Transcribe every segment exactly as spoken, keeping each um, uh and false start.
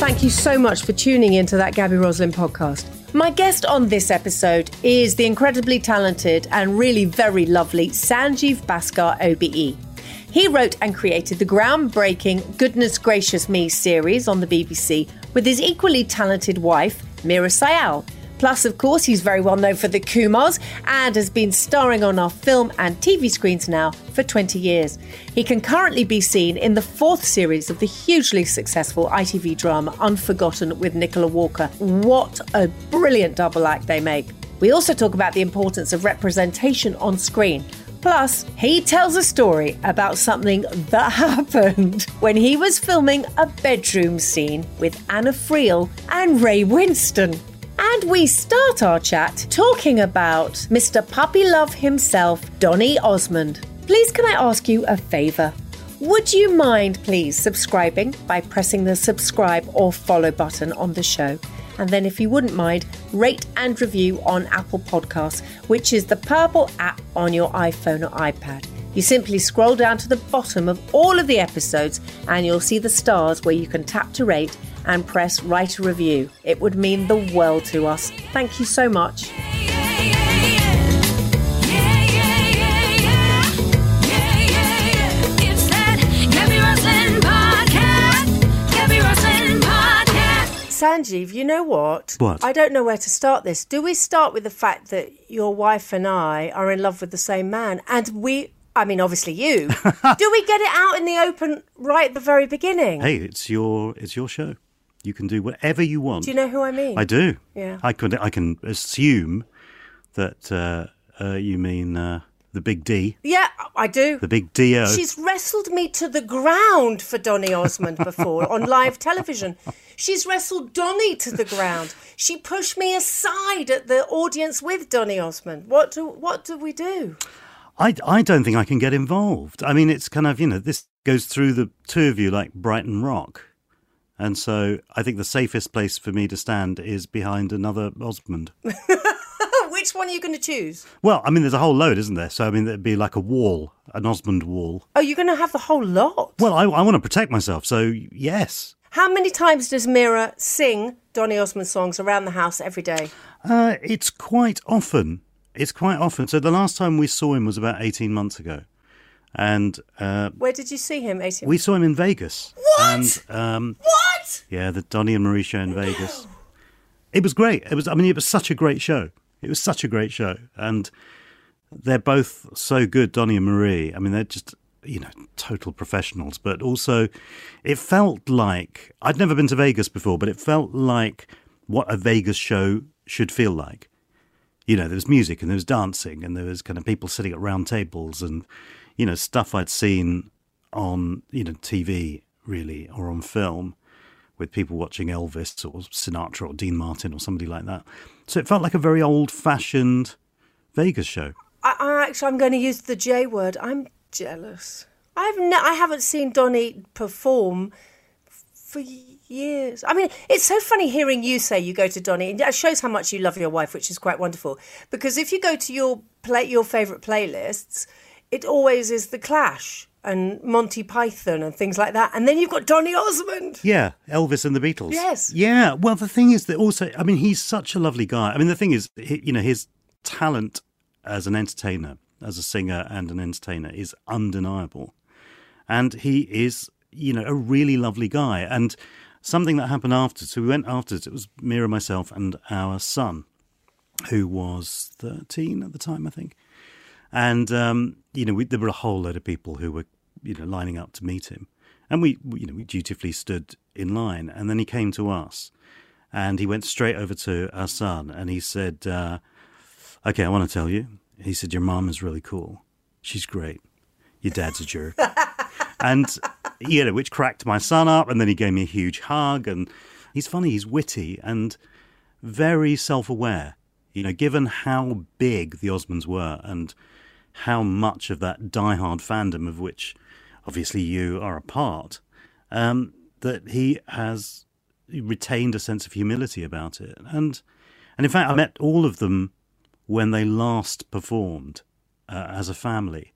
thank you so much for tuning into that Gabby Roslin podcast. My guest on this episode is the incredibly talented and really very lovely Sanjeev Bhaskar O B E. He wrote and created the groundbreaking Goodness Gracious Me series on the B B C with his equally talented wife, Meera Syal. Plus, of course, he's very well known for the Kumars and has been starring on our film and T V screens now for twenty years. He can currently be seen in the fourth series of the hugely successful I T V drama Unforgotten with Nicola Walker. What a brilliant double act they make. We also talk about the importance of representation on screen. Plus, he tells a story about something that happened when he was filming a bedroom scene with Anna Friel and Ray Winstone. And we start our chat talking about Mister Puppy Love himself, Donny Osmond. Please can I ask you a favour? Would you mind please subscribing by pressing the subscribe or follow button on the show? And then if you wouldn't mind, rate and review on Apple Podcasts, which is the purple app on your iPhone or iPad. You simply scroll down to the bottom of all of the episodes and you'll see the stars where you can tap to rate and press write a review. It would mean the world to us. Thank you so much. Sanjeev, you know what? What? I don't know where to start this. Do we start with the fact that your wife and I are in love with the same man? And we, I mean, obviously you. Do we get it out in the open right at the very beginning? Hey, it's your it's your show. You can do whatever you want. Do you know who I mean? I do. Yeah. I could. I can assume that uh, uh, you mean uh, the Big D. Yeah, I do. The Big D O. She's wrestled me to the ground for Donny Osmond before on live television. She's wrestled Donny to the ground. She pushed me aside at the audience with Donny Osmond. What do what do we do? I, I don't think I can get involved. I mean, it's kind of, you know, this goes through the two of you like Brighton Rock. And so I think the safest place for me to stand is behind another Osmond. Which one are you going to choose? Well, I mean, there's a whole load, isn't there? So, I mean, it'd be like a wall, an Osmond wall. Oh, you're going to have the whole lot? Well, I, I want to protect myself, so yes. How many times does Meera sing Donny Osmond songs around the house every day? Uh, it's quite often. It's quite often. So the last time we saw him was about eighteen months ago. And uh, where did you see him? eighteen We saw him in Vegas. What? And, um, what? Yeah, the Donny and Marie show in Vegas. It was great. It was. I mean, it was such a great show. It was such a great show, and they're both so good, Donny and Marie. I mean, they're just, you know, total professionals. But also, it felt like I'd never been to Vegas before, but it felt like what a Vegas show should feel like. You know, there was music and there was dancing and there was kind of people sitting at round tables and, you know, stuff I'd seen on, you know, T V, really, or on film with people watching Elvis or Sinatra or Dean Martin or somebody like that. So it felt like a very old-fashioned Vegas show. I, I actually, I'm going to use the J word. I'm jealous. I've ne- I haven't seen Donny perform for years. I mean, it's so funny hearing you say you go to Donny. It shows how much you love your wife, which is quite wonderful. Because if you go to your play, your favourite playlists, it always is The Clash and Monty Python and things like that. And then you've got Donny Osmond. Yeah, Elvis and the Beatles. Yes. Yeah, well, the thing is that also, I mean, he's such a lovely guy. I mean, the thing is, he, you know, his talent as an entertainer, as a singer and an entertainer is undeniable. And he is, you know, a really lovely guy. And something that happened after, so we went afterwards, it was Meera, myself and our son, who was thirteen at the time, I think. And, um, you know, we, there were a whole load of people who were, you know, lining up to meet him. And we, we, you know, we dutifully stood in line. And then he came to us and he went straight over to our son and he said, uh, okay, I want to tell you. He said, your mom is really cool. She's great. Your dad's a jerk. And, you know, which cracked my son up. And then he gave me a huge hug. And he's funny, he's witty and very self-aware. You know, given how big the Osmonds were and how much of that diehard fandom of which obviously you are a part, um, that he has retained a sense of humility about it. And and in fact, I met all of them when they last performed uh, as a family.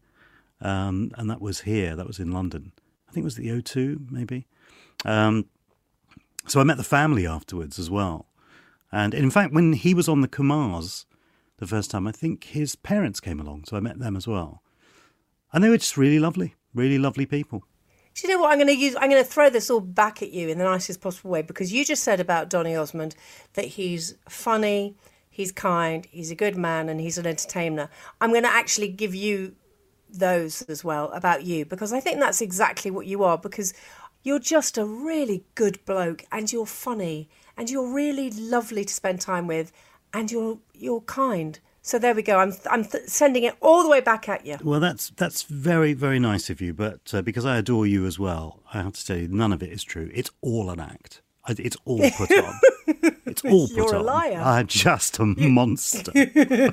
Um, and that was here, that was in London. I think it was the O two, maybe. Um, So I met the family afterwards as well. And in fact, when he was on the Kumars the first time, I think his parents came along, so I met them as well. And they were just really lovely, really lovely people. Do you know what I'm going to use? I'm going to throw this all back at you in the nicest possible way, because you just said about Donny Osmond that he's funny, he's kind, he's a good man, and he's an entertainer. I'm going to actually give you those as well about you, because I think that's exactly what you are, because you're just a really good bloke, and you're funny, and you're really lovely to spend time with, and you're you're kind. So there we go. I'm I'm th- sending it all the way back at you. Well, that's that's very, very nice of you. But uh, because I adore you as well, I have to tell you, none of it is true. It's all an act. It's all put on. It's all put You're on. a liar. I'm just a monster. Do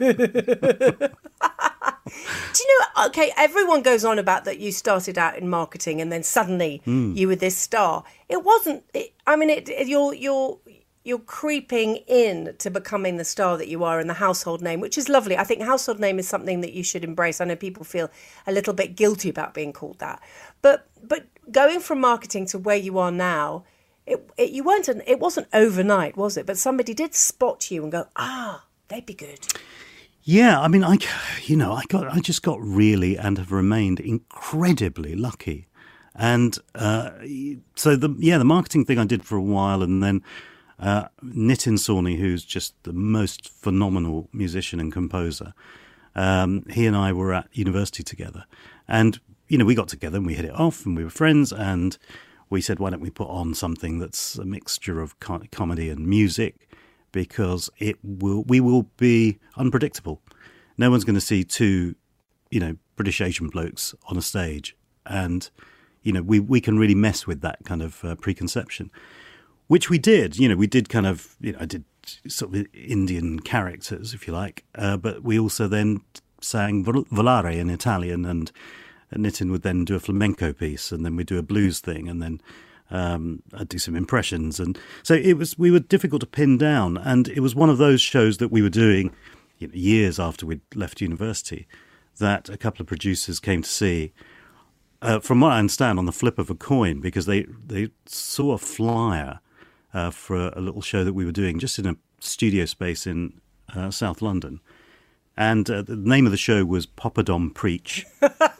you know, okay, everyone goes on about that you started out in marketing and then suddenly mm. you were this star. It wasn't, it, I mean, it, it, you're, you're, you're creeping in to becoming the star that you are in the household name, which is lovely. I think household name is something that you should embrace. I know people feel a little bit guilty about being called that. But but going from marketing to where you are now, it, it you weren't an, it wasn't overnight, was it? But somebody did spot you and go, ah, they'd be good. Yeah, I mean, I, you know, I got, I just got really and have remained incredibly lucky, and uh, so the yeah, the marketing thing I did for a while, and then uh, Nitin Sawhney, who's just the most phenomenal musician and composer, um, he and I were at university together, and you know, we got together and we hit it off, and we were friends, and we said, why don't we put on something that's a mixture of co- comedy and music. Because it will, we will be unpredictable. No one's going to see two, you know, British Asian blokes on a stage, and you know, we we can really mess with that kind of uh, preconception, which we did. You know, we did kind of, you know, I did sort of Indian characters, if you like, uh, but we also then sang Volare in Italian, and, and Nitin would then do a flamenco piece, and then we'd do a blues thing, and then. Um, I'd do some impressions, and so it was. We were difficult to pin down, and it was one of those shows that we were doing, you know, years after we'd left university, that a couple of producers came to see. Uh, from what I understand, on the flip of a coin, because they they saw a flyer uh, for a, a little show that we were doing just in a studio space in uh, South London, and uh, the name of the show was Poppadom Preach.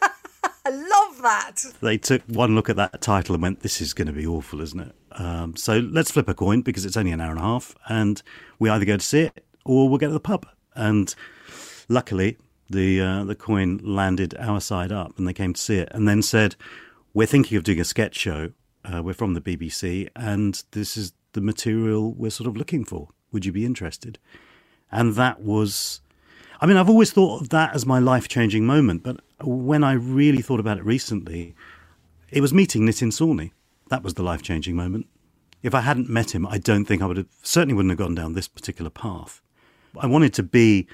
I love that. They took one look at that title and went, this is going to be awful, isn't it? Um, so let's flip a coin, because it's only an hour and a half, and we either go to see it or we'll go to the pub. And luckily, the uh, the coin landed our side up, and they came to see it and then said, we're thinking of doing a sketch show. Uh, we're from the B B C, and this is the material we're sort of looking for. Would you be interested? And that was... I mean, I've always thought of that as my life-changing moment, but when I really thought about it recently, it was meeting Nitin Sawhney. That was the life-changing moment. If I hadn't met him, I don't think I would have, certainly wouldn't have gone down this particular path. I wanted to be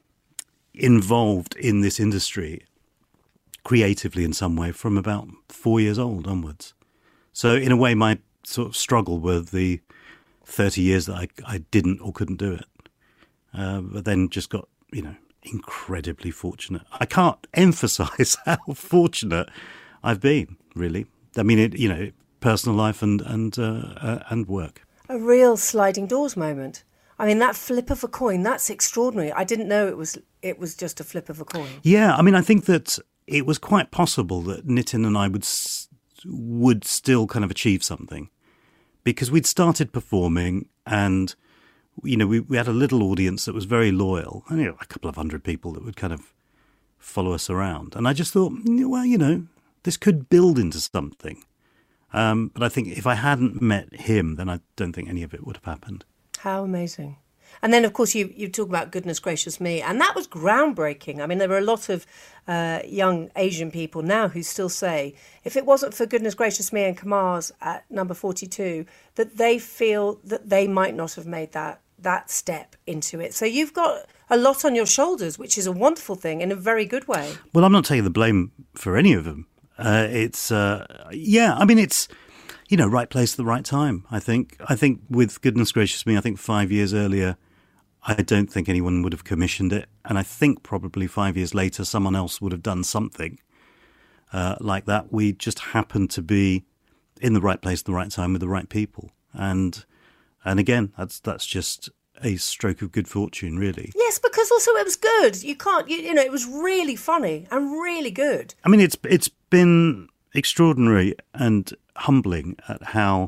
involved in this industry creatively in some way from about four years old onwards. So in a way, my sort of struggle were the thirty years that I, I didn't or couldn't do it, uh, but then just got, you know, incredibly fortunate. I can't emphasize how fortunate I've been, really. I mean, it, you know, personal life and and uh, uh, and work. A real sliding doors moment. I mean, that flip of a coin, that's extraordinary. I didn't know it was it was just a flip of a coin. Yeah, I mean, I think that it was quite possible that Nitin and I would would still kind of achieve something, because we'd started performing, and you know, we, we had a little audience that was very loyal, and you know, a couple of hundred people that would kind of follow us around. And I just thought, well, you know, this could build into something. Um, but I think if I hadn't met him, then I don't think any of it would have happened. How amazing. And then, of course, you, you talk about Goodness Gracious Me, and that was groundbreaking. I mean, there are a lot of uh, young Asian people now who still say, if it wasn't for Goodness Gracious Me and Kumars at number forty-two, that they feel that they might not have made that that step into it. So you've got a lot on your shoulders, which is a wonderful thing in a very good way. Well, I'm not taking the blame for any of them. Uh, it's, uh, yeah, I mean, it's, you know, right place at the right time, I think. I think with Goodness Gracious Me, I think five years earlier, I don't think anyone would have commissioned it. And I think probably five years later, someone else would have done something uh, like that. We just happened to be in the right place at the right time with the right people. And and again, that's that's just a stroke of good fortune, really. Yes, because also it was good. You can't, you, you know, it was really funny and really good. I mean, it's it's been extraordinary and humbling at how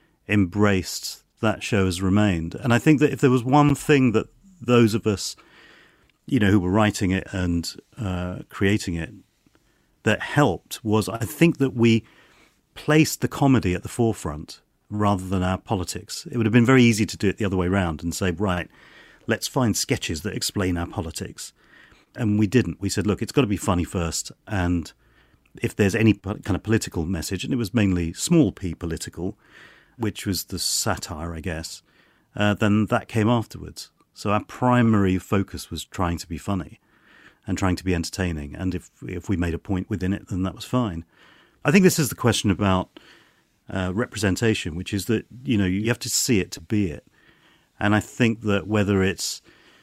embraced that show has remained. And I think that if there was one thing that those of us, you know, who were writing it and uh, creating it, that helped was, I think that we placed the comedy at the forefront rather than our politics. It would have been very easy to do it the other way around and say, right, let's find sketches that explain our politics. And we didn't. We said, look, it's got to be funny first. And if there's any kind of political message, and it was mainly small p political, which was the satire, I guess, uh, then that came afterwards. So our primary focus was trying to be funny and trying to be entertaining. And if if we made a point within it, then that was fine. I think this is the question about uh, representation, which is that, you know, you have to see it to be it. And I think that whether it's,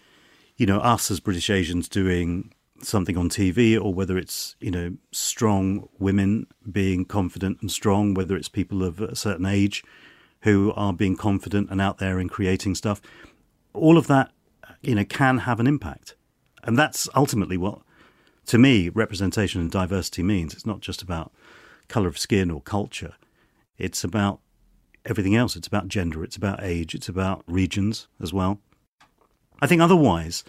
you know, us as British Asians doing something on T V, or whether it's, you know, strong women being confident and strong, whether it's people of a certain age who are being confident and out there and creating stuff, all of that, you know, can have an impact. And that's ultimately what, to me, representation and diversity means. It's not just about colour of skin or culture. It's about everything else. It's about gender. It's about age. It's about regions as well. I think otherwise,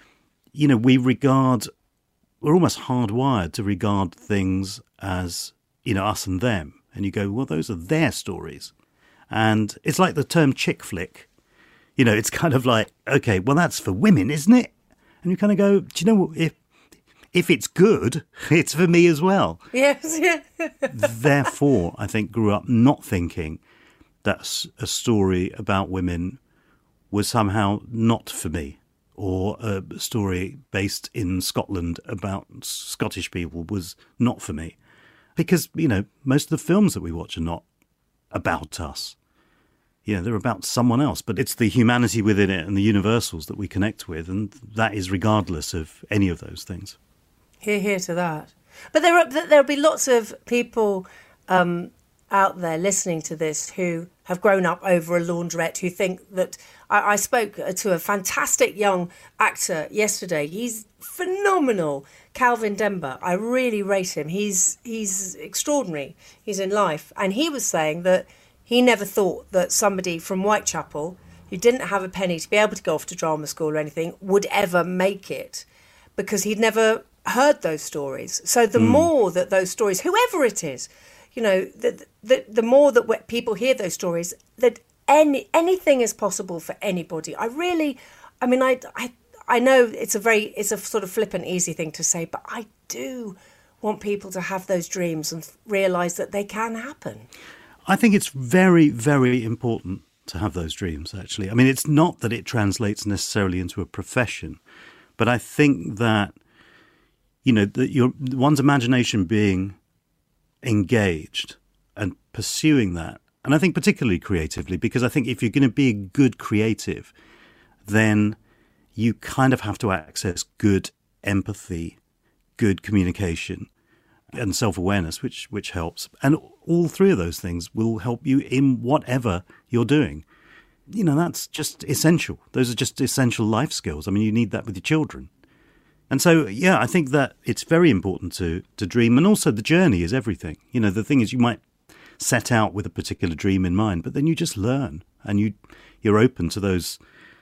you know, we regard, we're almost hardwired to regard things as, you know, us and them. And you go, well, those are their stories. And it's like the term chick flick. You know, it's kind of like, okay, well, that's for women, isn't it? And you kind of go, do you know what, if if it's good, it's for me as well. Yes, yeah. Therefore, I think grew up not thinking that a story about women was somehow not for me, or a story based in Scotland about Scottish people was not for me. Because, you know, most of the films that we watch are not about us. You know, they're about someone else, but it's the humanity within it and the universals that we connect with, and that is regardless of any of those things. Hear, hear to that. But there are, there'll be lots of people um, out there listening to this who have grown up over a laundrette, who think that... I, I spoke to a fantastic young actor yesterday. He's phenomenal, Calvin Denber. I really rate him. He's he's extraordinary. He's in life. And he was saying that he never thought that somebody from Whitechapel who didn't have a penny to be able to go off to drama school or anything would ever make it, because he'd never heard those stories. So the mm. more that those stories, whoever it is, you know, the, the, the more that people hear those stories, that any anything is possible for anybody. I really, I mean, I, I, I know it's a very, it's a sort of flippant, easy thing to say, but I do want people to have those dreams and realise that they can happen. I think it's very, very important to have those dreams, actually. I mean, it's not that it translates necessarily into a profession, but I think that, you know, that your one's imagination being engaged and pursuing that, and I think particularly creatively, because I think if you're going to be a good creative, then you kind of have to access good empathy, good communication, and self-awareness, which which helps. And all three of those things will help you in whatever you're doing. You know, that's just essential. Those are just essential life skills. I mean, you need that with your children. And so, yeah, I think that it's very important to to dream. And also the journey is everything. You know, the thing is you might set out with a particular dream in mind, but then you just learn and you, you're open to those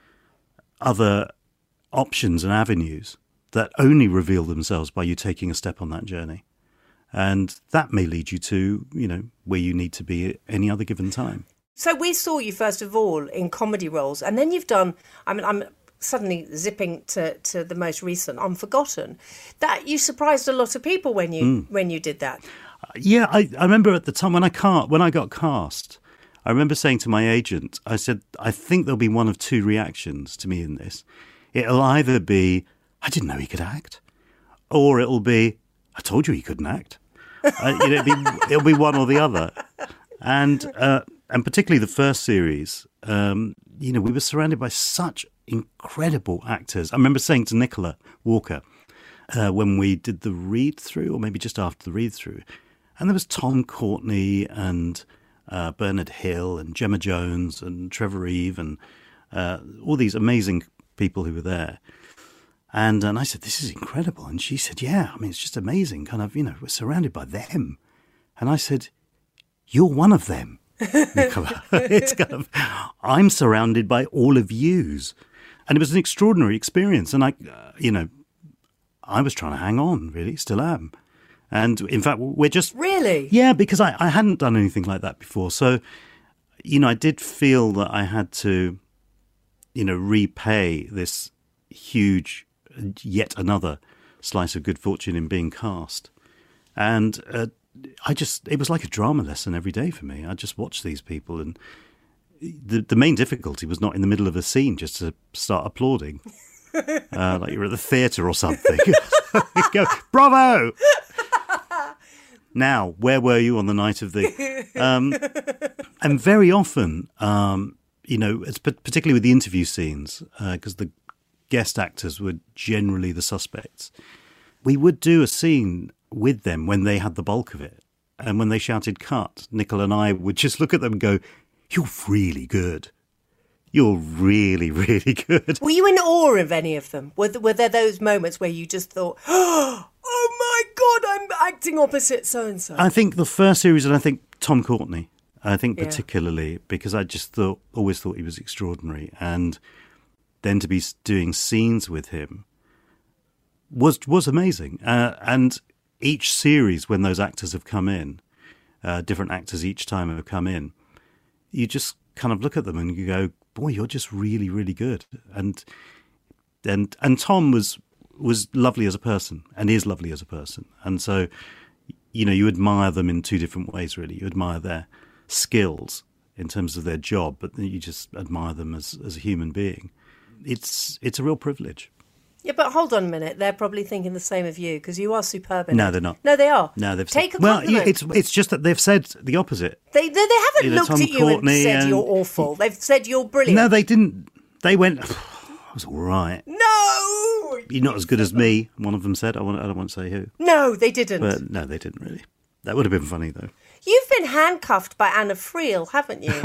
other options and avenues that only reveal themselves by you taking a step on that journey. And that may lead you to, you know, where you need to be at any other given time. So we saw you, first of all, in comedy roles, and then you've done, I mean, I'm suddenly zipping to, to the most recent, Unforgotten. That you surprised a lot of people when you mm. when you did that. Uh, yeah, I, I remember at the time when I ca- when I got cast, I remember saying to my agent, I said, I think there'll be one of two reactions to me in this. It'll either be, I didn't know he could act, or it'll be, I told you he couldn't act. uh, you know, it'll, be, it'll be one or the other. And uh, and particularly the first series, um, you know, we were surrounded by such incredible actors. I remember saying to Nicola Walker uh, when we did the read-through, or maybe just after the read-through, and there was Tom Courtenay and uh, Bernard Hill and Gemma Jones and Trevor Eve and uh, all these amazing people who were there. And, and I said, this is incredible. And she said, yeah, I mean, it's just amazing. Kind of, you know, we're surrounded by them. And I said, you're one of them, Nicola. It's kind of, I'm surrounded by all of yous. And it was an extraordinary experience. And I, uh, you know, I was trying to hang on, really, still am. And in fact, we're just... Really? Yeah, because I, I hadn't done anything like that before. So, you know, I did feel that I had to, you know, repay this huge, yet another slice of good fortune in being cast. And uh, I just, it was like a drama lesson every day for me. I just watched these people, and the the main difficulty was not in the middle of a scene just to start applauding. Uh, like you're at the theatre or something. Go, bravo! Now, where were you on the night of the... Um, and very often, um, you know, it's particularly with the interview scenes, because uh, the guest actors were generally the suspects, we would do a scene with them when they had the bulk of it. And when they shouted cut, Nicola and I would just look at them and go, you're really good. You're really, really good. Were you in awe of any of them? Were, were there those moments where you just thought, oh my God, I'm acting opposite so-and-so? I think the first series, and I think Tom Courtenay, I think Yeah. particularly, because I just thought, always thought he was extraordinary. And then to be doing scenes with him was was amazing. Uh, and each series, when those actors have come in, uh, different actors each time have come in, you just kind of look at them and you go, boy, you're just really, really good. And and and Tom was was lovely as a person and is lovely as a person. And so, you know, you admire them in two different ways, really. You admire their skills in terms of their job, but then you just admire them as, as a human being. It's it's a real privilege. Yeah, but hold on a minute. They're probably thinking the same of you, because you are superb in No, it. they're not. No, they are. No, they've Take said, a well, compliment. yeah, it's it's just that they've said the opposite. They, they, they haven't You know, looked Tom at you Courtenay and said and- you're awful. They've said you're brilliant. No, they didn't. They went, I was all right. No! You're not as good as me, one of them said. I, want, I don't want to say who. No, they didn't. But no, they didn't really. That would have been funny, though. You've been handcuffed by Anna Friel, haven't you?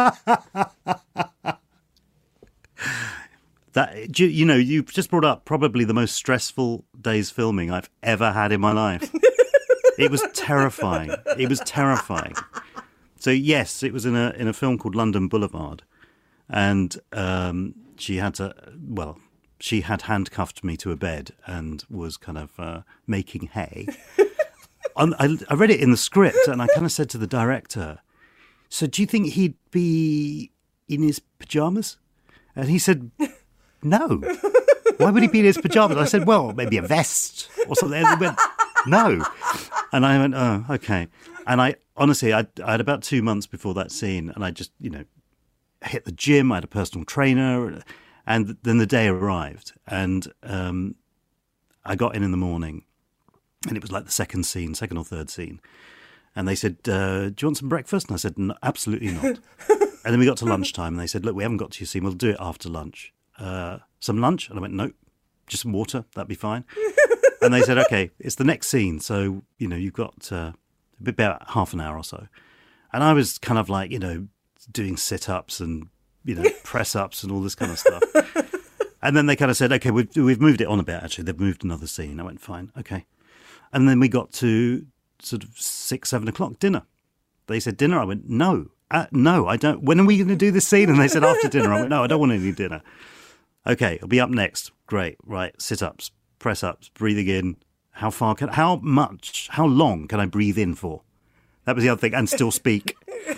That you, you know, you just brought up probably the most stressful days filming I've ever had in my life. It was terrifying. It was terrifying. So yes, it was in a in a film called London Boulevard, and um, she had to. Well, she had handcuffed me to a bed and was kind of uh, making hay. On, I, I read it in the script, and I kind of said to the director, "So do you think he'd be in his pajamas?" And he said, no. Why would he be in his pajamas? I said, well, maybe a vest or something. And he went, no. And I went, oh, okay. And I honestly, I, I had about two months before that scene, and I just, you know, hit the gym. I had a personal trainer, and then the day arrived, and um, I got in in the morning, and it was like the second scene, second or third scene. And they said, uh, do you want some breakfast? And I said, no, absolutely not. And then we got to lunchtime, and they said, look, we haven't got to your scene. We'll do it after lunch. Uh, some lunch? And I went, no, just some water. That'd be fine. And they said, okay, it's the next scene. So, you know, you've got uh, about half an hour or so. And I was kind of like, you know, doing sit-ups and, you know, press-ups and all this kind of stuff. And then they kind of said, okay, we've, we've moved it on a bit, actually. They've moved another scene. I went, fine, okay. And then we got to sort of six, seven o'clock, dinner. They said, dinner? I went, no. Uh, no, I don't. When are we going to do this scene? And they said, after dinner. I went, no, I don't want any dinner. Okay, it'll be up next. Great, right. Sit-ups, press-ups, breathing in. How far can, how much, how long can I breathe in for? That was the other thing. And still speak.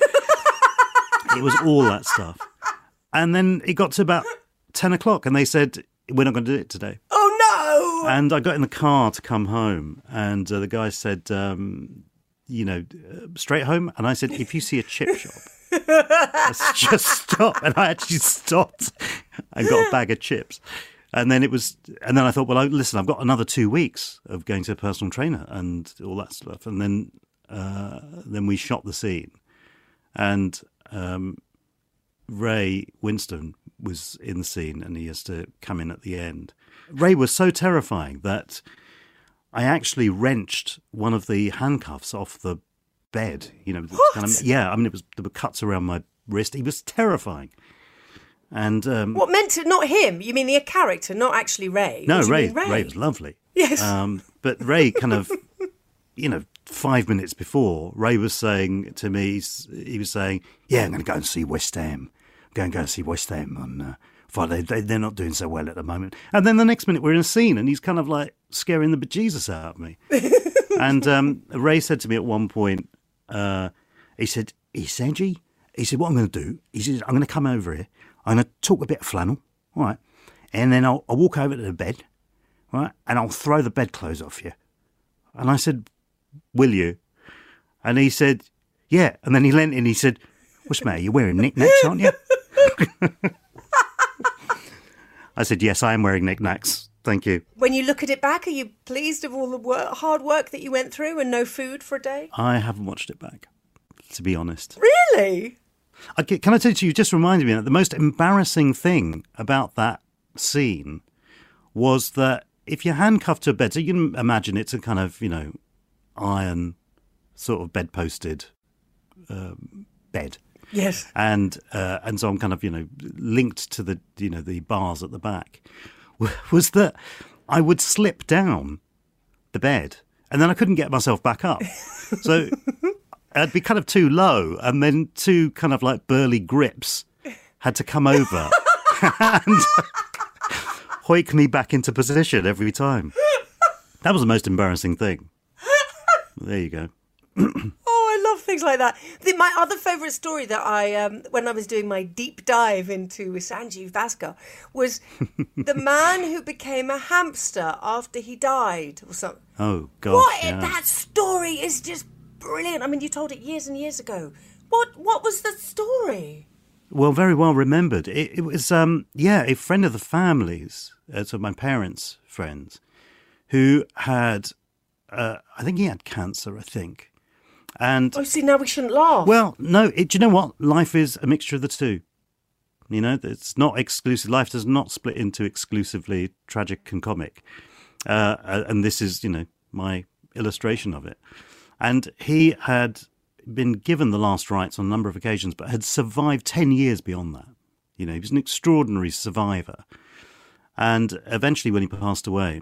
It was all that stuff. And then it got to about ten o'clock, and they said, we're not going to do it today. Oh, no! And I got in the car to come home, and uh, the guy said, um, you know, uh, straight home? And I said, if you see a chip shop, let's just stop. And I actually stopped and got a bag of chips. And then it was, and then I thought, well, I, listen, I've got another two weeks of going to a personal trainer and all that stuff. And then, uh, then we shot the scene, and um, Ray Winston was in the scene, and he has to come in at the end. Ray was so terrifying that I actually wrenched one of the handcuffs off the bed. You know, What? Kind of, yeah, I mean, it was there were cuts around my wrist. He was terrifying. And um, What meant to not him? You mean the character, not actually Ray? no, Or do you Ray, mean Ray. Ray was lovely. Yes. Um, but Ray kind of, you know, five minutes before, Ray was saying to me, he's- he was saying, "Yeah, I'm going to go and see West Ham. I'm going to go and see West Ham on uh, Friday. They, they're not doing so well at the moment." And then the next minute, we're in a scene, and he's kind of like scaring the bejesus out of me. And um, Ray said to me at one point, uh, he said, he said, Sanji, he said, what I'm going to do, he said, I'm going to come over here, I'm going to talk a bit of flannel, all right, and then I'll, I'll walk over to the bed, all right, and I'll throw the bedclothes off you. And I said, will you? And he said, yeah. And then he leant in and he said, what's the matter, you're wearing knickknacks, aren't you? I said, yes, I am wearing knickknacks. Thank you. When you look at it back, are you pleased of all the work, hard work that you went through and no food for a day? I haven't watched it back, to be honest. Really? I, can I tell you, you just reminded me that the most embarrassing thing about that scene was that if you're handcuffed to a bed, so you can imagine it's a kind of, you know, iron sort of bed-posted um, bed. Yes. And uh, and so I'm kind of, you know, linked to the, you know, the bars at the back, was that I would slip down the bed and then I couldn't get myself back up. So I'd be kind of too low, and then two kind of like burly grips had to come over and hoik me back into position every time. That was the most embarrassing thing. There you go. Oh, I love things like that. The, my other favourite story that I, um, when I was doing my deep dive into Sanjeev Bhaskar, was the man who became a hamster after he died or something. Oh, gosh. What? Yeah. That story is just brilliant. I mean, you told it years and years ago. What What was the story? Well, very well remembered. It, it was, um, yeah, a friend of the family's, uh, so my parents' friends, who had, uh, I think he had cancer, I think. And Oh, see, now we shouldn't laugh. well, no, it, do you know what? Life is a mixture of the two. You know, it's not exclusive. Life does not split into exclusively tragic and comic. Uh, and this is, you know, my illustration of it. And he had been given the last rites on a number of occasions, but had survived ten years beyond that. You know, he was an extraordinary survivor. And eventually, when he passed away,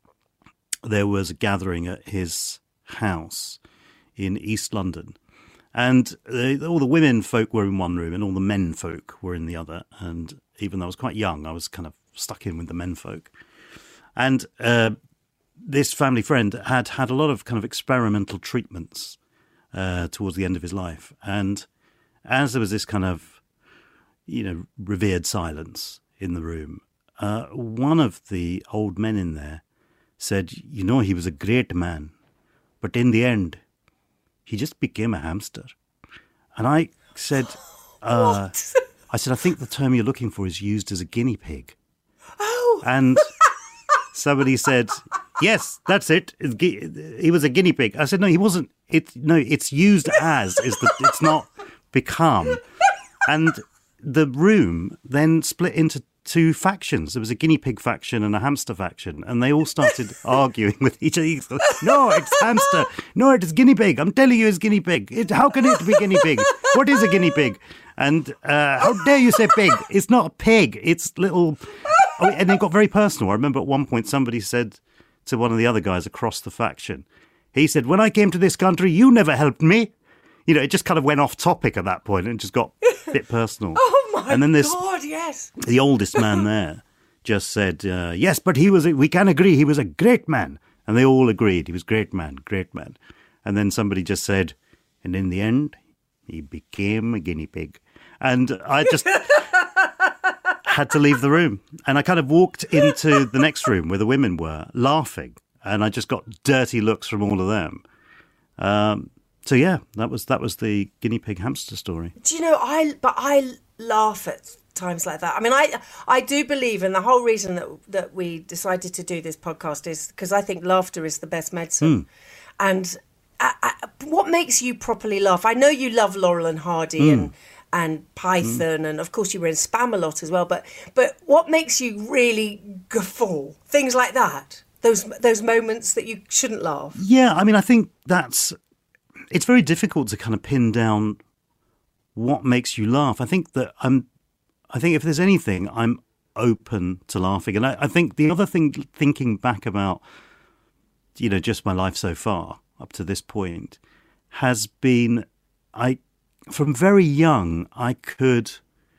there was a gathering at his house in East London. And uh, all the women folk were in one room and all the men folk were in the other. And even though I was quite young, I was kind of stuck in with the men folk. And uh, this family friend had had a lot of kind of experimental treatments uh, towards the end of his life. And as there was this kind of, you know, revered silence in the room, uh, one of the old men in there said, you know, he was a great man, but in the end, he just became a hamster. And I said, uh, I said, I think the term you're looking for is used as a guinea pig. Oh. And somebody said, yes, that's it. He was a guinea pig. I said, no, he wasn't. It, no, it's used as, is the, it's not become. And the room then split into two factions. There was a guinea pig faction and a hamster faction, and they all started arguing with each other. No, it's hamster. No, it is guinea pig. I'm telling you, it's guinea pig. It, how can it be guinea pig? What is a guinea pig? And uh, how dare you say pig? It's not a pig. It's little. Oh, and it got very personal. I remember at one point somebody said to one of the other guys across the faction, he said, when I came to this country, you never helped me. You know, it just kind of went off topic at that point and just got a bit personal. Oh, my and then this, God, yes. The oldest man there just said, uh, yes, but he was, a, we can agree, he was a great man. And they all agreed, he was great man, great man. And then somebody just said, and in the end, he became a guinea pig. And I just had to leave the room. And I kind of walked into the next room where the women were, laughing. And I just got dirty looks from all of them. Um, so, yeah, that was that was the guinea pig hamster story. Do you know, I but I laugh at times like that. I mean, I I do believe, and the whole reason that that we decided to do this podcast is because I think laughter is the best medicine. Mm. And I, I, what makes you properly laugh? I know you love Laurel and Hardy mm. and and Python, mm. and of course you were in Spam a lot as well. But but what makes you really guffaw? Things like that. Those those moments that you shouldn't laugh. Yeah, I mean, I think that's it's very difficult to kind of pin down what makes you laugh. I think that I'm, I think if there's anything, I'm open to laughing. And I, I think the other thing, thinking back about, you know, just my life so far up to this point, has been, I, from very young, I could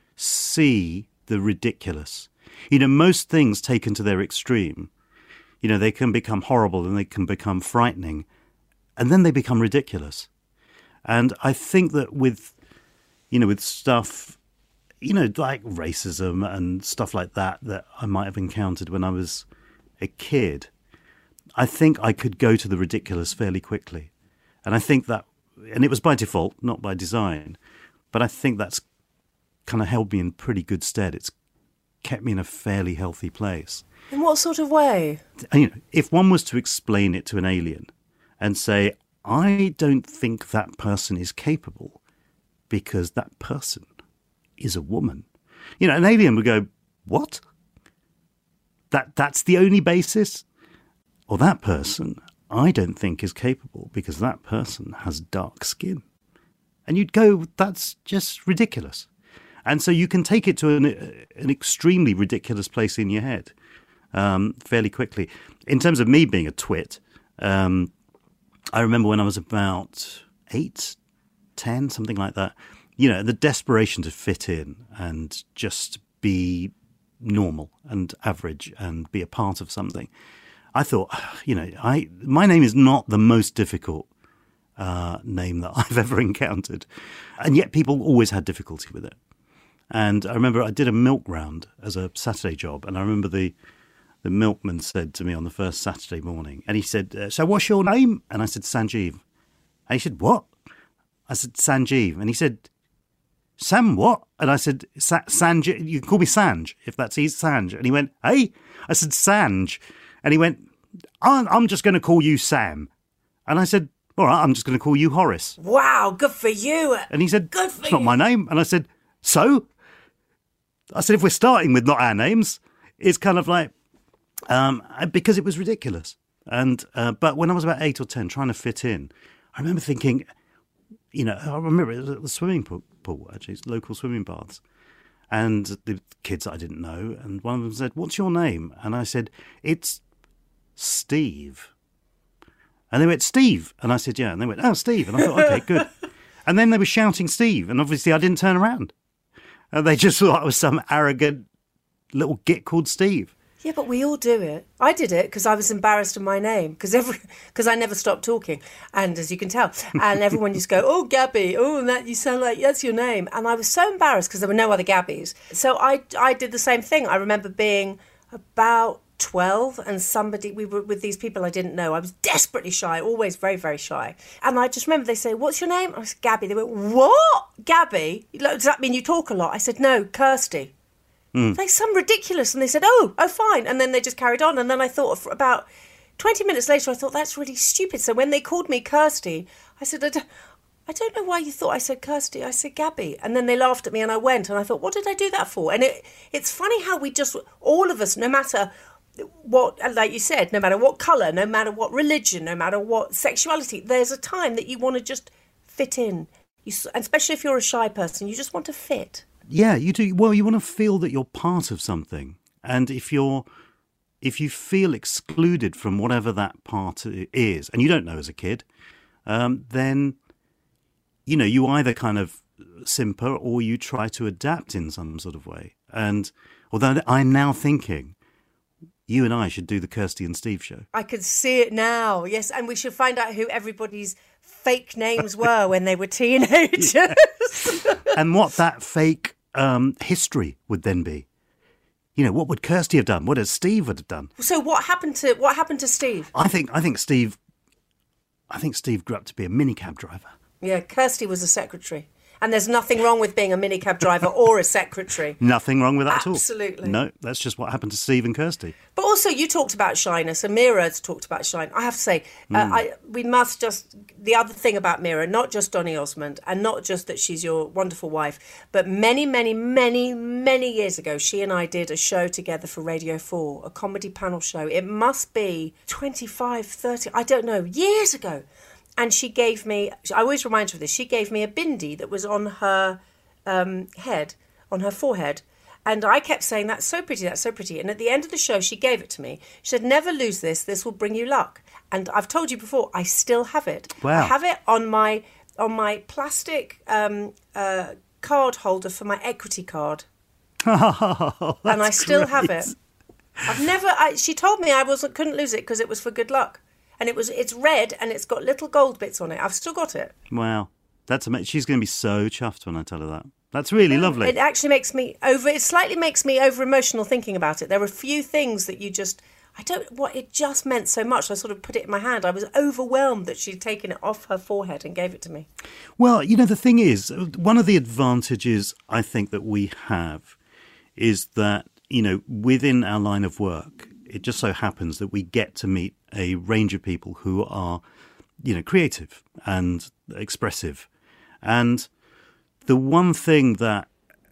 see the ridiculous. You know, most things taken to their extreme, you know, they can become horrible and they can become frightening, and then they become ridiculous. And I think that with, you know, with stuff, you know, like racism and stuff like that, that I might have encountered when I was a kid, I think I could go to the ridiculous fairly quickly. And I think that, and it was by default, not by design, but I think that's kind of held me in pretty good stead. It's kept me in a fairly healthy place. In what sort of way? And, you know, if one was to explain it to an alien and say, I don't think that person is capable because that person is a woman. You know, an alien would go, what? That that's the only basis? Or that person, I don't think is capable because that person has dark skin. And you'd go, that's just ridiculous. And so you can take it to an, an extremely ridiculous place in your head um, fairly quickly. In terms of me being a twit, um, I remember when I was about eight, ten, something like that, you know, the desperation to fit in and just be normal and average and be a part of something. I thought, you know, I my name is not the most difficult uh, name that I've ever encountered. And yet people always had difficulty with it. And I remember I did a milk round as a Saturday job. And I remember the, the milkman said to me on the first Saturday morning, and he said, uh, so what's your name? And I said, Sanjeev. And he said, what? I said, Sanjeev. And he said, Sam what? And I said, Sa- Sanj, you can call me Sanj, if that's easy, Sanj. And he went, hey? I said, Sanj. And he went, I'm, I'm just going to call you Sam. And I said, all right, I'm just going to call you Horace. Wow, good for you. And he said, good for it's you. not my name. And I said, so? I said, if we're starting with not our names, it's kind of like, um, because it was ridiculous. And uh, but when I was about eight or ten, trying to fit in, I remember thinking, you know, I remember it was at the swimming pool, pool actually, it's local swimming baths. And the kids that I didn't know, and one of them said, what's your name? And I said, it's Steve. And they went, Steve. And I said, yeah. And they went, oh, Steve. And I thought, okay, good. And then they were shouting Steve. And obviously I didn't turn around. And they just thought I was some arrogant little git called Steve. Yeah, but we all do it. I did it because I was embarrassed of my name, because every because I never stopped talking, and as you can tell, and everyone used to go, "Oh, Gabby, oh, that you sound like that's your name," and I was so embarrassed because there were no other Gabbies. So I I did the same thing. I remember being about twelve, and somebody we were with these people I didn't know. I was desperately shy, always very very shy, and I just remember they say, "What's your name?" I said, "Gabby." They went, "What, Gabby? Does that mean you talk a lot?" I said, "No, Kirsty." Mm. They some ridiculous, and they said, "Oh, oh, fine," and then they just carried on. And then I thought, for about twenty minutes later, I thought that's really stupid. So when they called me Kirsty, I said, I don't, I don't know why you thought I said Kirsty. I said Gabby, and then they laughed at me, and I went, and I thought, what did I do that for? And it, it's funny how we just, all of us, no matter what, like you said, no matter what colour, no matter what religion, no matter what sexuality, there's a time that you want to just fit in. You, and especially if you're a shy person, you just want to fit. Yeah, you do. Well, you want to feel that you're part of something. And if you're, if you feel excluded from whatever that part is, and you don't know as a kid, um, then, you know, you either kind of simper or you try to adapt in some sort of way. And although I'm now thinking, you and I should do the Kirsty and Steve show. I could see it now, yes. And we should find out who everybody's fake names were when they were teenagers. Yeah. And what that fake um, history would then be. You know, what would Kirsty have done? What would Steve would have done? So what happened to what happened to Steve? I think I think Steve I think Steve grew up to be a minicab driver. Yeah, Kirsty was a secretary. And there's nothing wrong with being a minicab driver or a secretary. Nothing wrong with that at all. Absolutely. No, that's just what happened to Steve and Kirsty. But also, you talked about shyness, and Mira's talked about shyness. I have to say, mm. uh, I, we must just... The other thing about Mira, not just Donny Osmond, and not just that she's your wonderful wife, but many, many, many, many years ago, she and I did a show together for Radio four, a comedy panel show. It must be twenty-five, thirty, I don't know, years ago. and she gave me, I always remind her of this, she gave me a bindi that was on her um, head, on her forehead. And I kept saying, that's so pretty, that's so pretty. And at the end of the show, she gave it to me. She said, never lose this, this will bring you luck. And I've told you before, I still have it. Wow. I have it on my on my plastic um, uh, card holder for my equity card. Oh, and I still great. have it. I've never, I, she told me I wasn't couldn't lose it because it was for good luck. And it was it's red and it's got little gold bits on it. I've still got it. Wow. That's amazing. She's going to be so chuffed when I tell her that. That's really lovely. It actually makes me over, it slightly makes me over emotional thinking about it. There are a few things that you just, I don't, what, it just meant so much. I sort of put it in my hand. I was overwhelmed that she'd taken it off her forehead and gave it to me. Well, you know, the thing is, one of the advantages I think that we have is that, you know, within our line of work, it just so happens that we get to meet a range of people who are, you know, creative and expressive. And the one thing that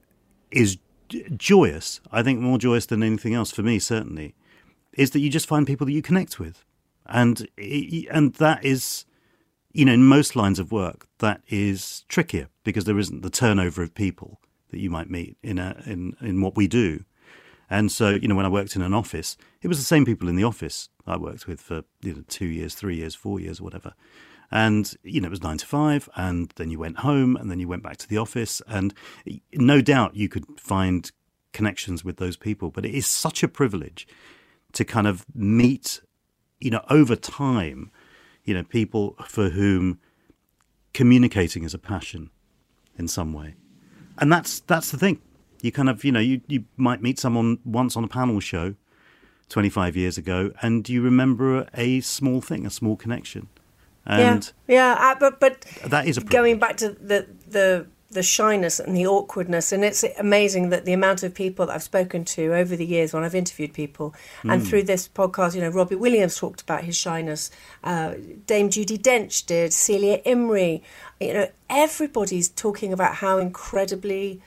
is joyous, I think more joyous than anything else for me, certainly, is that you just find people that you connect with. And and that is, you know, in most lines of work, that is trickier because there isn't the turnover of people that you might meet in a, in, in what we do. And so, you know, when I worked in an office, it was the same people in the office I worked with for, you know, two years, three years, four years, whatever. And, you know, it was nine to five, and then you went home, and then you went back to the office. And no doubt you could find connections with those people. But it is such a privilege to kind of meet, you know, over time, you know, people for whom communicating is a passion in some way. And that's that's the thing. You kind of, you know, you, you might meet someone once on a panel show twenty-five years ago, and you remember a small thing, a small connection. And yeah, yeah, uh, but but that is a going back to the the the shyness and the awkwardness, and it's amazing that the amount of people that I've spoken to over the years when I've interviewed people, mm. and through this podcast, you know, Robbie Williams talked about his shyness, uh, Dame Judi Dench did, Celia Imrie, you know, everybody's talking about how incredibly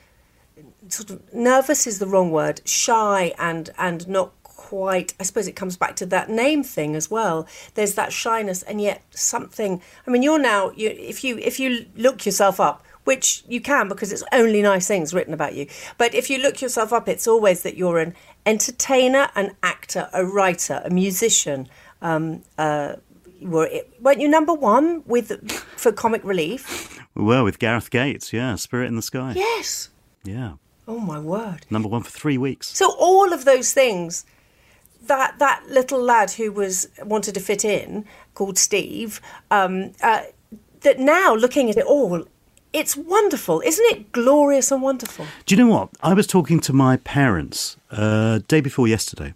sort of nervous is the wrong word, shy and and not quite, I suppose it comes back to that name thing as well. There's that shyness, and yet something, I mean, you're now, you, if you if you look yourself up, which you can because it's only nice things written about you, but if you look yourself up, it's always that you're an entertainer, an actor, a writer, a musician. Um, uh, were, weren't you number one with for Comic Relief? We were with Gareth Gates, yeah, Spirit in the Sky. Yes. Yeah. Oh, my word. Number one for three weeks. So all of those things, that that little lad who was wanted to fit in, called Steve, um, uh, that now looking at it all, it's wonderful. Isn't it glorious and wonderful? Do you know what? I was talking to my parents uh, day before yesterday,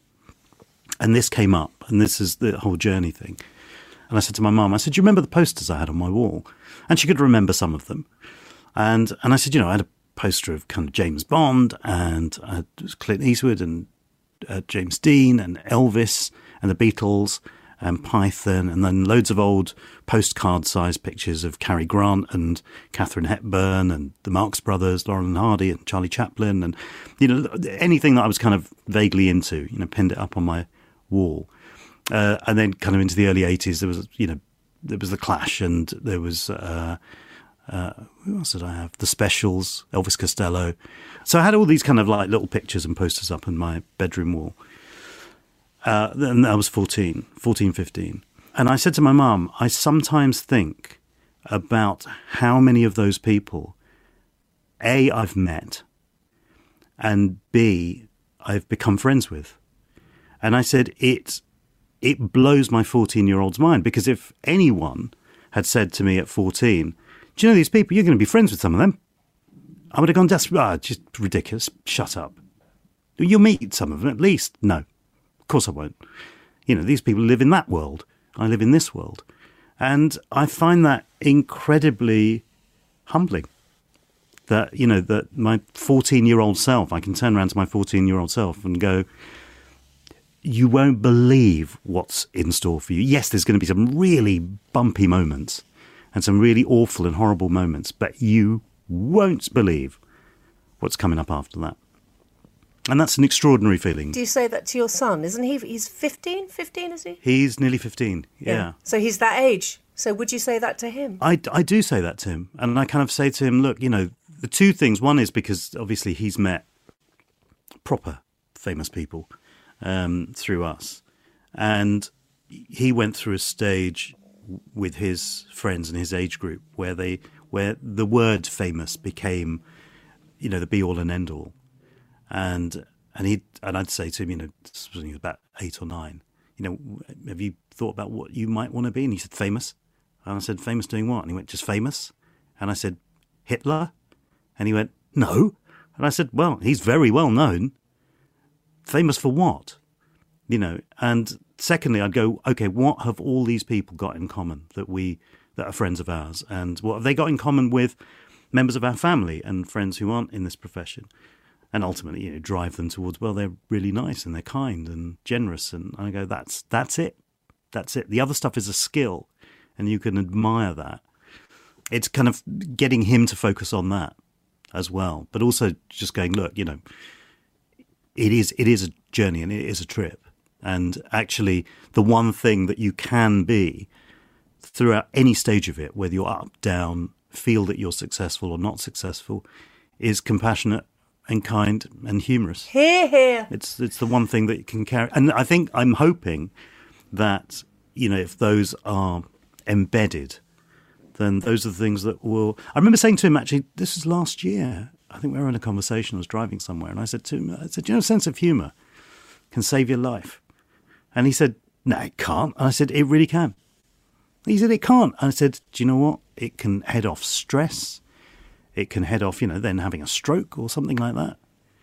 and this came up, and this is the whole journey thing. And I said to my mum, I said, do you remember the posters I had on my wall? And she could remember some of them. And and I said, you know, I had a poster of kind of James Bond and uh, Clint Eastwood and uh, James Dean and Elvis and the Beatles and Python, and then loads of old postcard-sized pictures of Cary Grant and Katharine Hepburn and the Marx Brothers, Laurel and Hardy and Charlie Chaplin, and, you know, anything that I was kind of vaguely into, you know, pinned it up on my wall. Uh, and then kind of into the early eighties, there was, you know, there was The Clash, and there was, uh, uh, who else did I have? The Specials, Elvis Costello. So I had all these kind of like little pictures and posters up on my bedroom wall. Uh, and I was fourteen, fourteen, fifteen. And I said to my mum, I sometimes think about how many of those people, A, I've met, and B, I've become friends with. And I said, it, it blows my fourteen-year-old's mind, because if anyone had said to me at fourteen, do you know these people, you're going to be friends with some of them, I would have gone, that's ah, just ridiculous, shut up. You'll meet some of them at least. No. Of course I won't. You know, these people live in that world. I live in this world. And I find that incredibly humbling. That, you know, that my fourteen-year-old self, I can turn around to my fourteen-year-old self and go, you won't believe what's in store for you. Yes, there's going to be some really bumpy moments and some really awful and horrible moments, but you won't believe what's coming up after that. And that's an extraordinary feeling. Do you say that to your son? Isn't he? He's fifteen? fifteen, is he? He's nearly fifteen, yeah. yeah. So he's that age? So would you say that to him? I, I do say that to him. And I kind of say to him, look, you know, the two things. One is because obviously he's met proper famous people um, through us. And he went through a stage with his friends and his age group where they where the word famous became, you know, the be all and end all. And and he and I'd say to him, you know, this was when he was about eight or nine, you know, have you thought about what you might want to be? And he said, famous. And I said, famous doing what? And he went, just famous. And I said, Hitler? And he went, no. And I said, well, he's very well known. Famous for what? You know, and secondly, I'd go, okay, what have all these people got in common that we, that are friends of ours? And what have they got in common with members of our family and friends who aren't in this profession? And ultimately, you know, drive them towards, well, they're really nice and they're kind and generous. And I go, that's, that's it. That's it. The other stuff is a skill and you can admire that. It's kind of getting him to focus on that as well. But also just going, look, you know, it is, it is a journey and it is a trip. And actually, the one thing that you can be throughout any stage of it, whether you're up, down, feel that you're successful or not successful, is compassionate and kind and humorous. Hear, hear. It's it's the one thing that you can carry. And I think I'm hoping that, you know, if those are embedded, then those are the things that will... I remember saying to him, actually, this was last year. I think we were in a conversation, I was driving somewhere, and I said to him, I said, you know, a sense of humour can save your life. And he said, no, it can't. And I said, it really can. He said, it can't. And I said, do you know what? It can head off stress. It can head off, you know, then having a stroke or something like that.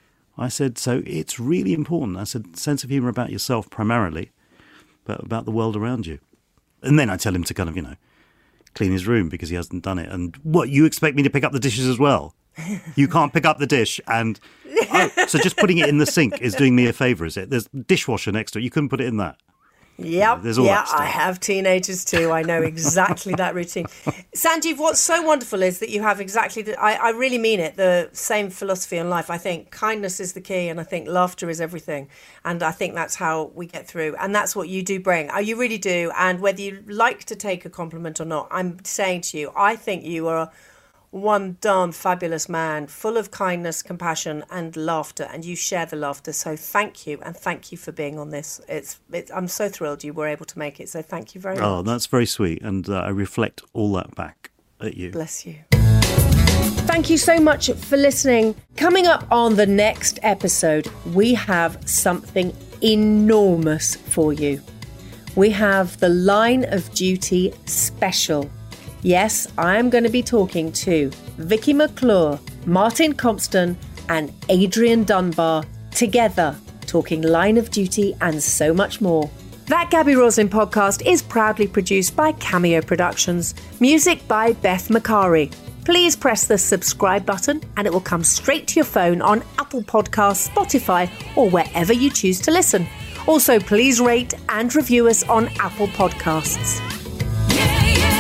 I said, so it's really important. I said, sense of humour about yourself primarily, but about the world around you. And then I tell him to kind of, you know, clean his room because he hasn't done it. And what, you expect me to pick up the dishes as well? You can't pick up the dish and... Oh, so just putting it in the sink is doing me a favour, is it? There's dishwasher next to it. You couldn't put it in that. Yep. There's all yeah, that stuff. I have teenagers too. I know exactly that routine. Sanjeev, what's so wonderful is that you have exactly, the, I, I really mean it, the same philosophy in life. I think kindness is the key and I think laughter is everything. And I think that's how we get through. And that's what you do bring. You really do. And whether you like to take a compliment or not, I'm saying to you, I think you are one darn fabulous man, full of kindness, compassion and laughter, and you share the laughter. So thank you, and thank you for being on this. It's, it's I'm so thrilled you were able to make it, so thank you very much. Oh, that's very sweet, and uh, I reflect all that back at you. Bless you. Thank you so much for listening. Coming up on the next episode, we have something enormous for you. We have the Line of Duty special. Yes, I'm going to be talking to Vicky McClure, Martin Compston and Adrian Dunbar, together talking Line of Duty and so much more. That Gaby Roslin podcast is proudly produced by Cameo Productions, music by Beth Macari. Please press the subscribe button and it will come straight to your phone on Apple Podcasts, Spotify or wherever you choose to listen. Also, please rate and review us on Apple Podcasts. Yeah, yeah.